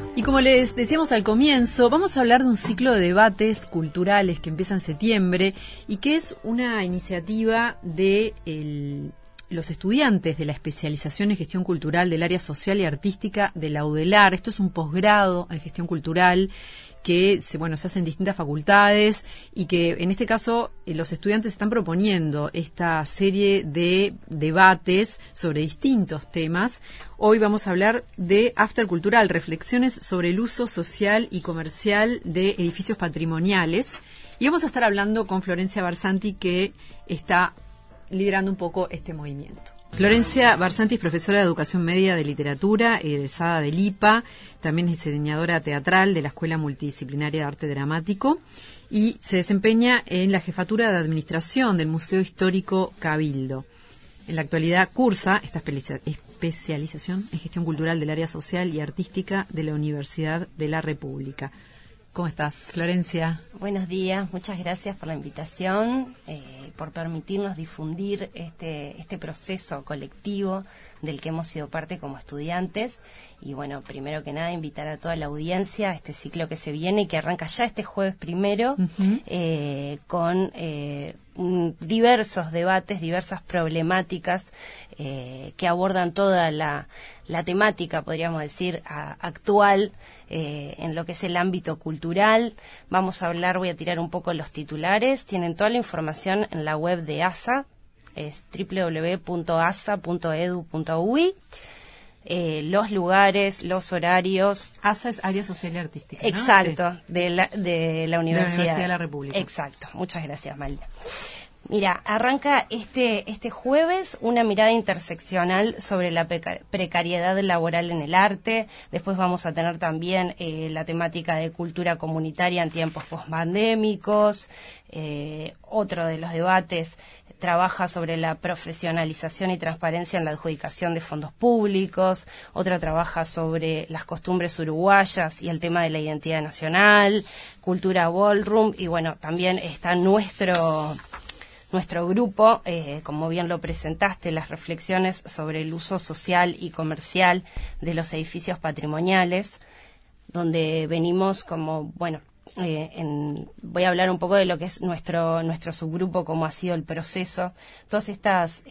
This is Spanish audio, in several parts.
Y como les decíamos al comienzo, vamos a hablar de un ciclo de debates culturales que empieza en septiembre y que es una iniciativa de los estudiantes de la especialización en gestión cultural del área social y artística de la UDELAR. Esto es un posgrado en gestión cultural que se hace en distintas facultades y que en este caso los estudiantes están proponiendo esta serie de debates sobre distintos temas. Hoy vamos a hablar de After Cultural, reflexiones sobre el uso social y comercial de edificios patrimoniales, y vamos a estar hablando con Florencia Barsanti, que está liderando un poco este movimiento. Florencia Barsanti es profesora de Educación Media de Literatura, egresada del IPA, también es diseñadora teatral de la Escuela Multidisciplinaria de Arte Dramático y se desempeña en la jefatura de Administración del Museo Histórico Cabildo. En la actualidad cursa esta especialización en gestión cultural del área social y artística de la Universidad de la República. ¿Cómo estás, Florencia? Buenos días, muchas gracias por la invitación, por permitirnos difundir este proceso colectivo del que hemos sido parte como estudiantes. Y bueno, primero que nada, invitar a toda la audiencia a este ciclo que se viene y que arranca ya este jueves primero, con diversos debates, diversas problemáticas que abordan toda la temática, podríamos decir, actual en lo que es el ámbito cultural. Vamos a hablar, voy a tirar un poco los titulares. Tienen toda la información en la web de ASA, es www.asa.edu.uy. Los lugares, los horarios. ASA es Área Social y Artística, ¿no? Exacto, Sí. de la Universidad de la República. Exacto, muchas gracias, Malda. Mira, arranca este jueves una mirada interseccional sobre la precariedad laboral en el arte. Después vamos a tener también la temática de cultura comunitaria en tiempos pospandémicos. Otro de los debates trabaja sobre la profesionalización y transparencia en la adjudicación de fondos públicos. Otro trabaja sobre las costumbres uruguayas y el tema de la identidad nacional, cultura ballroom. Y bueno, también está nuestro grupo, como bien lo presentaste, las reflexiones sobre el uso social y comercial de los edificios patrimoniales, donde venimos como, voy a hablar un poco de lo que es nuestro subgrupo, cómo ha sido el proceso. Todas estas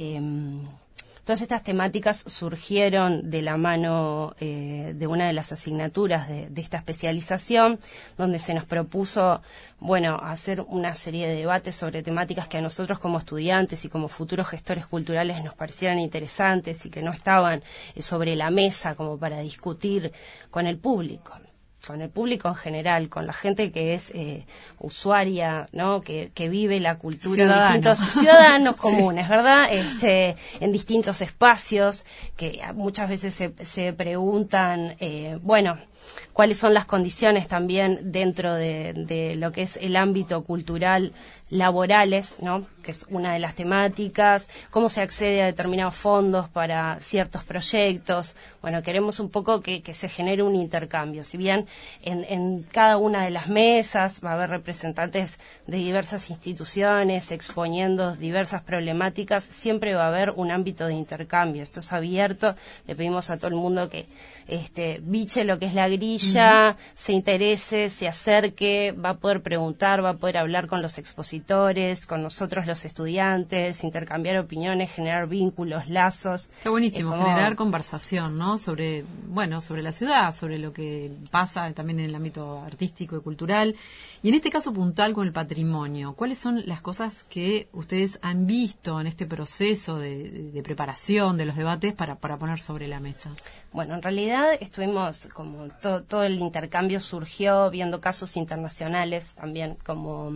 temáticas surgieron de la mano de una de las asignaturas de esta especialización, donde se nos propuso, hacer una serie de debates sobre temáticas que a nosotros como estudiantes y como futuros gestores culturales nos parecieran interesantes y que no estaban sobre la mesa como para discutir con el público en general, con la gente que es usuaria, ¿no? Que vive la cultura, distintos ciudadanos comunes, sí. ¿Verdad? En distintos espacios, que muchas veces se preguntan, cuáles son las condiciones también dentro de lo que es el ámbito cultural laborales, ¿no? Que es una de las temáticas, cómo se accede a determinados fondos para ciertos proyectos. Queremos un poco que se genere un intercambio. Si bien en cada una de las mesas va a haber representantes de diversas instituciones exponiendo diversas problemáticas, siempre va a haber un ámbito de intercambio. Esto es abierto, le pedimos a todo el mundo que biche lo que es la grilla, se interese, se acerque, va a poder preguntar, va a poder hablar con los expositores, con nosotros los estudiantes, intercambiar opiniones, generar vínculos, lazos. Está buenísimo, generar conversación, ¿no? Sobre la ciudad, sobre lo que pasa también en el ámbito artístico y cultural. Y en este caso puntual con el patrimonio, ¿cuáles son las cosas que ustedes han visto en este proceso de preparación de los debates para poner sobre la mesa? En realidad estuvimos como todo el intercambio surgió viendo casos internacionales también, como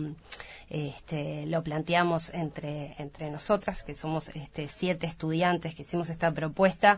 lo planteamos entre nosotras, que somos 7 estudiantes que hicimos esta propuesta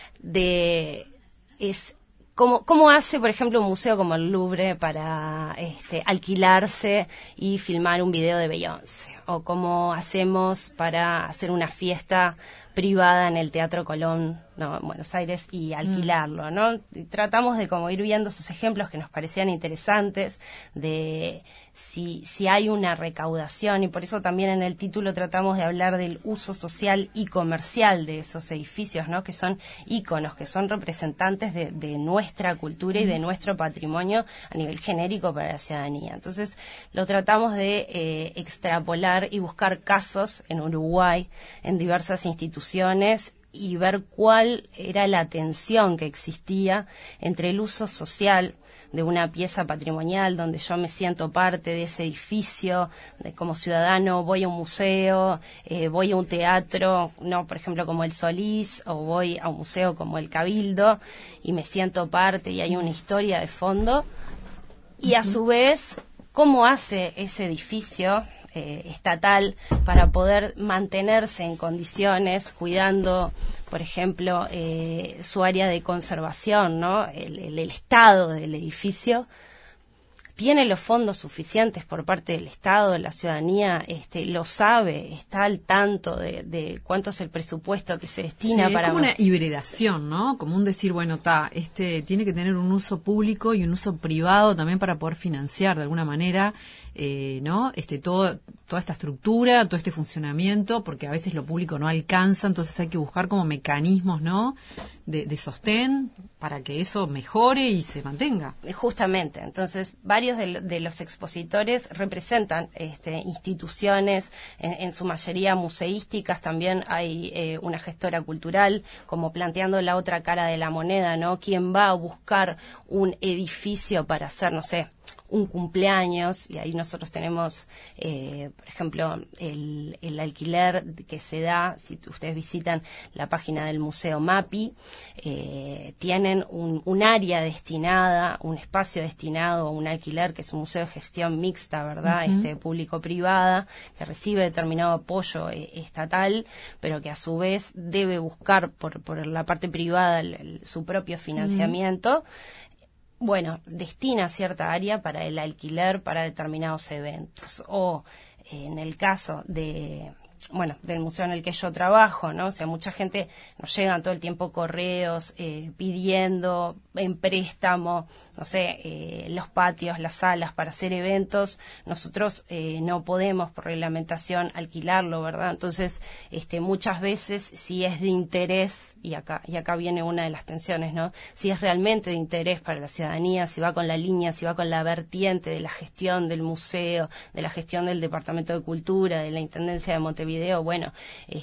¿Cómo hace, por ejemplo, un museo como el Louvre para alquilarse y filmar un video de Beyoncé? o cómo hacemos para hacer una fiesta privada en el Teatro Colón, ¿no?, en Buenos Aires, y alquilarlo, ¿no? Y tratamos de como ir viendo esos ejemplos que nos parecían interesantes, de si hay una recaudación, y por eso también en el título tratamos de hablar del uso social y comercial de esos edificios, ¿no?, que son íconos, que son representantes de nuestra cultura y de nuestro patrimonio a nivel genérico para la ciudadanía. Entonces lo tratamos de extrapolar y buscar casos en Uruguay, en diversas instituciones, y ver cuál era la tensión que existía entre el uso social de una pieza patrimonial donde yo me siento parte de ese edificio, como ciudadano voy a un museo, voy a un teatro, no, por ejemplo, como el Solís, o voy a un museo como el Cabildo y me siento parte y hay una historia de fondo, y a su vez cómo hace ese edificio estatal para poder mantenerse en condiciones, cuidando, por ejemplo, su área de conservación, ¿no? El estado del edificio. Tiene los fondos suficientes por parte del Estado, la ciudadanía lo sabe, está al tanto de cuánto es el presupuesto que se destina para... Es como una hibridación, ¿no? Como un decir, bueno, tiene que tener un uso público y un uso privado también para poder financiar de alguna manera, ¿no? Toda esta estructura, todo este funcionamiento, porque a veces lo público no alcanza, entonces hay que buscar como mecanismos, ¿no?, de sostén para que eso mejore y se mantenga. Justamente, entonces varios de los expositores representan instituciones, en su mayoría museísticas. También hay una gestora cultural, como planteando la otra cara de la moneda, ¿no? ¿Quién va a buscar un edificio para hacer, no sé, un cumpleaños? Y ahí nosotros tenemos, por ejemplo, el alquiler que se da, si ustedes visitan la página del Museo MAPI, tienen un área destinada, un espacio destinado a un alquiler, que es un museo de gestión mixta, ¿verdad?, público-privada, que recibe determinado apoyo estatal, pero que a su vez debe buscar por la parte privada su propio financiamiento. Bueno, destina cierta área para el alquiler para determinados eventos. O en el caso del museo en el que yo trabajo, ¿no? O sea, mucha gente nos llegan todo el tiempo correos pidiendo en préstamo, no sé, los patios, las salas para hacer eventos. Nosotros no podemos por reglamentación alquilarlo, ¿verdad? Entonces, muchas veces, si es de interés, y acá viene una de las tensiones, ¿no? Si es realmente de interés para la ciudadanía, si va con la línea, si va con la vertiente de la gestión del museo, de la gestión del Departamento de Cultura, de la Intendencia de Montevideo, bueno,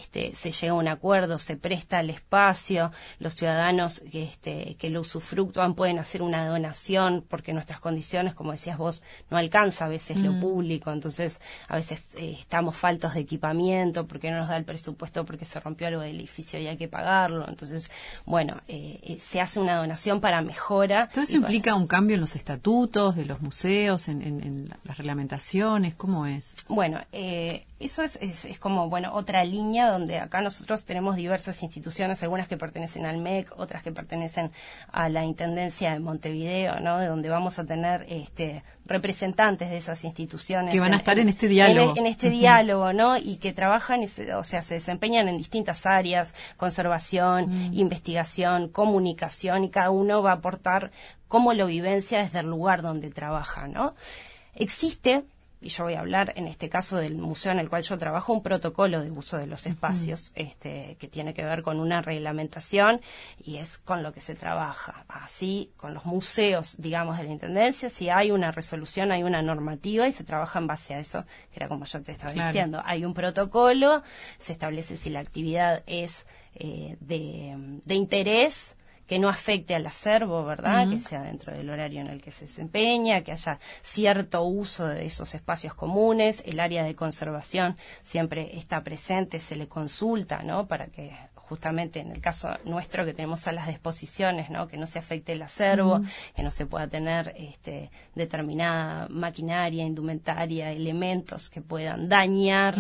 se llega a un acuerdo, se presta el espacio, los ciudadanos que lo usufructúan pueden hacer una donación, porque nuestras condiciones, como decías vos, no alcanza a veces lo público, entonces a veces estamos faltos de equipamiento, porque no nos da el presupuesto, porque se rompió algo del edificio y hay que pagarlo. Entonces, bueno, se hace una donación para mejora. ¿Todo eso implica un cambio en los estatutos de los museos, en las reglamentaciones? ¿Cómo es? Bueno, eso es como, bueno, otra línea donde acá nosotros tenemos diversas instituciones, algunas que pertenecen al MEC, otras que pertenecen a la Intendencia de Montevideo, ¿no?, de donde vamos a tener representantes de esas instituciones que van a estar en este diálogo. En este diálogo, ¿no? Y que trabajan, o sea, se desempeñan en distintas áreas: conservación, investigación, comunicación, y cada uno va a aportar cómo lo vivencia desde el lugar donde trabaja, ¿no? Existe, y yo voy a hablar en este caso del museo en el cual yo trabajo, un protocolo de uso de los espacios, que tiene que ver con una reglamentación, y es con lo que se trabaja. Así, con los museos, digamos, de la Intendencia, si hay una resolución, hay una normativa y se trabaja en base a eso, que era como yo te estaba diciendo. Hay un protocolo, se establece si la actividad es de interés, que no afecte al acervo, ¿verdad? Que sea dentro del horario en el que se desempeña, que haya cierto uso de esos espacios comunes. El área de conservación siempre está presente, se le consulta, ¿no?, para que justamente en el caso nuestro, que tenemos salas de exposiciones, ¿no?, que no se afecte el acervo, que no se pueda tener determinada maquinaria, indumentaria, elementos que puedan dañar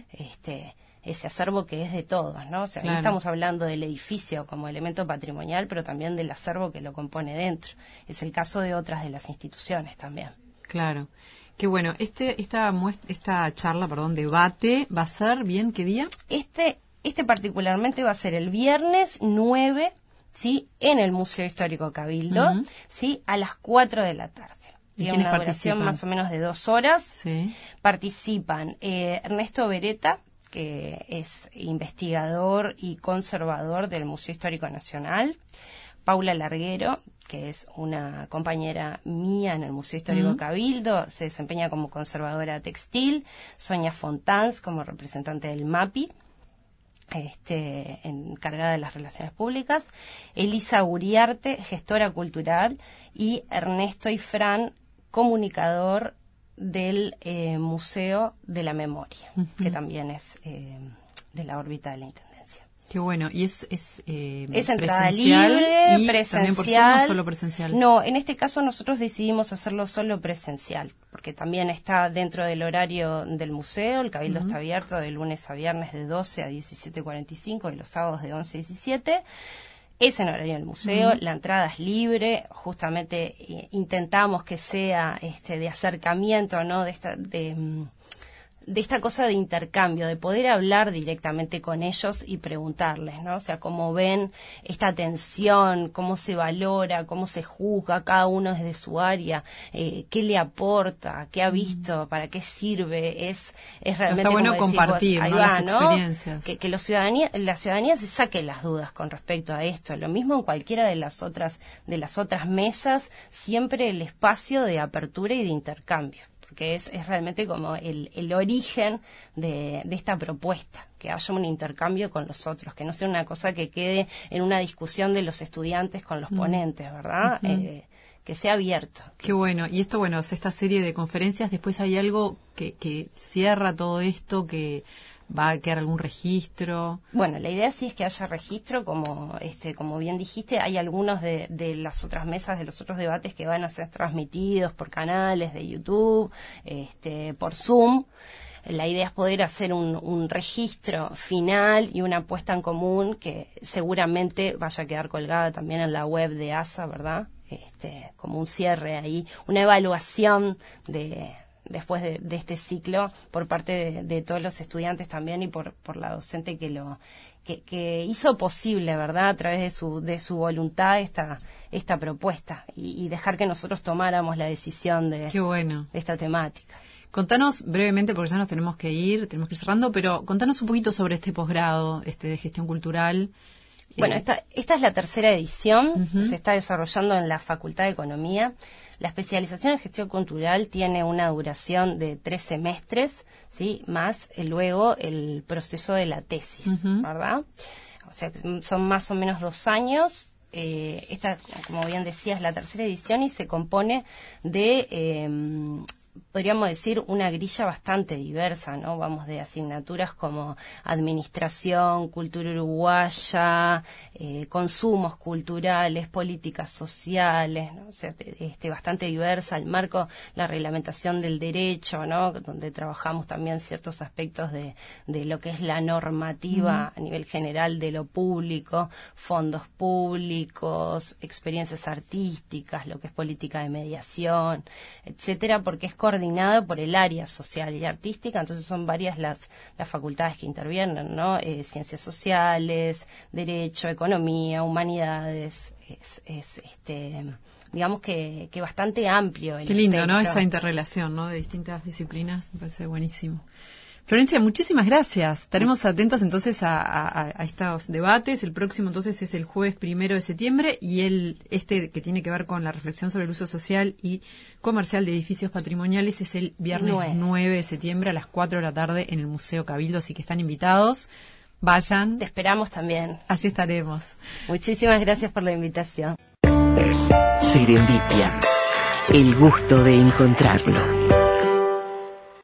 ese acervo que es de todos, ¿no? O sea, ahí estamos hablando del edificio como elemento patrimonial, pero también del acervo que lo compone dentro. Es el caso de otras de las instituciones también. Claro. Qué bueno. Esta charla, debate, ¿va a ser bien qué día? Este particularmente va a ser el viernes 9, ¿sí? En el Museo Histórico Cabildo, ¿sí? A las 4 de la tarde. Tiene una duración más o menos de 2 horas. Sí. Participan Ernesto Beretta, que es investigador y conservador del Museo Histórico Nacional, Paula Larguero, que es una compañera mía en el Museo Histórico Cabildo, se desempeña como conservadora textil, Sonia Fontanz como representante del MAPI, encargada de las relaciones públicas, Elisa Uriarte, gestora cultural, y Ernesto Ifrán, comunicador del Museo de la Memoria, que también es de la órbita de la Intendencia. Qué bueno. ¿Y es entrada presencial libre, y presencial? ¿También por Zoom o solo presencial? No, en este caso nosotros decidimos hacerlo solo presencial, porque también está dentro del horario del museo. El Cabildo está abierto de lunes a viernes de 12 a 17:45 y los sábados de 11 a 17. Es en horario del museo, la entrada es libre, justamente intentamos que sea de acercamiento, ¿no? De esta cosa de intercambio, de poder hablar directamente con ellos y preguntarles, ¿no? O sea, cómo ven esta tensión, cómo se valora, cómo se juzga cada uno desde su área, qué le aporta, qué ha visto, para qué sirve. Es realmente, está bueno como decís compartir, vos, ahí ¿no? va, Las experiencias. Que la ciudadanía se saque las dudas con respecto a esto. Lo mismo en cualquiera de las otras mesas, siempre el espacio de apertura y de intercambio, que es realmente como el origen de esta propuesta, que haya un intercambio con los otros, que no sea una cosa que quede en una discusión de los estudiantes con los ponentes, ¿verdad? Que sea abierto. Qué bueno. Y esto, esta serie de conferencias, después hay algo que cierra todo esto, que ¿va a quedar algún registro? Bueno, la idea sí es que haya registro, como bien dijiste, hay algunos de las otras mesas, de los otros debates que van a ser transmitidos por canales de YouTube, por Zoom. La idea es poder hacer un registro final y una puesta en común que seguramente vaya a quedar colgada también en la web de ASA, ¿verdad? Como un cierre ahí, una evaluación después de este ciclo por parte de todos los estudiantes también y por la docente que hizo posible, ¿verdad?, a través de su voluntad esta propuesta y dejar que nosotros tomáramos la decisión de esta temática. Contanos brevemente, porque ya nos tenemos que ir cerrando, pero contanos un poquito sobre este posgrado de gestión cultural. Bueno, esta es la tercera edición, se está desarrollando en la Facultad de Economía. La especialización en gestión cultural tiene una duración de 3 semestres, ¿sí? Más luego el proceso de la tesis, ¿verdad? O sea, son más o menos 2 años. Esta, como bien decía, es la tercera edición y se compone de podríamos decir una grilla bastante diversa, ¿no? Vamos de asignaturas como administración, cultura uruguaya, consumos culturales, políticas sociales, ¿no? O sea, bastante diversa. El marco, la reglamentación del derecho, ¿no? Donde trabajamos también ciertos aspectos de lo que es la normativa a nivel general de lo público, fondos públicos, experiencias artísticas, lo que es política de mediación, etcétera, porque es coordinada por el área social y artística, entonces son varias las facultades que intervienen, ¿no? Ciencias sociales, derecho, economía, humanidades, digamos que bastante amplio. Qué lindo, ¿no? Esa interrelación, ¿no? De distintas disciplinas, me parece buenísimo. Florencia, muchísimas gracias. Estaremos atentos entonces a estos debates. El próximo entonces es el jueves 1 de septiembre y que tiene que ver con la reflexión sobre el uso social y comercial de edificios patrimoniales es el viernes 9 de septiembre a las 4 de la tarde en el Museo Cabildo, así que están invitados. Vayan. Te esperamos también. Así estaremos. Muchísimas gracias por la invitación. Serendipia. El gusto de encontrarlo.